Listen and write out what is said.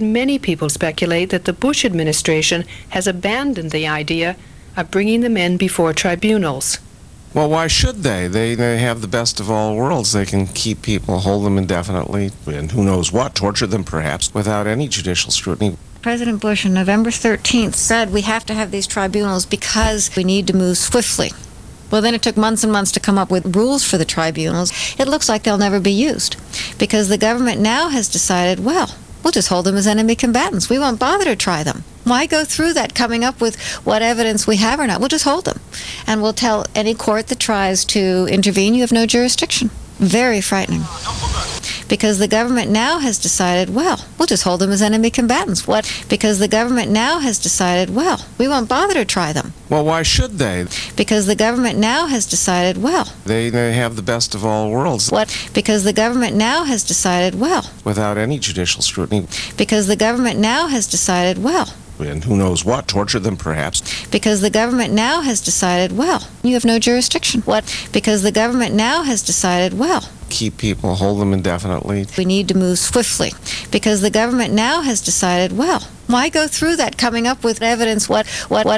Many people speculate that the Bush administration has abandoned the idea of bringing the men before tribunals. Well, why should they? They have the best of all worlds. They can keep people, hold them indefinitely, and who knows what, torture them perhaps, without any judicial scrutiny. President Bush on November 13th said we have to have these tribunals because we need to move swiftly. Well, then it took months and months to come up with rules for the tribunals. It looks like they'll never be used because the government now has decided, well, we'll just hold them as enemy combatants. We won't bother to try them. Why go through that, coming up with what evidence we have or not? We'll just hold them. And we'll tell any court that tries to intervene, you have no jurisdiction. Very frightening. Because the government now has decided, well, we'll just hold them as enemy combatants. What? Because the government now has decided, well, we won't bother to try them. Well, why should they? Because the government now has decided, well, they have the best of all worlds. What? Because the government now has decided, well, without any judicial scrutiny. Because the government now has decided, well, and who knows what, torture them perhaps. Because the government now has decided, well, you have no jurisdiction. What? Because the government now has decided, well, keep people, hold them indefinitely. We need to move swiftly because the government now has decided, well, why go through that, coming up with evidence, what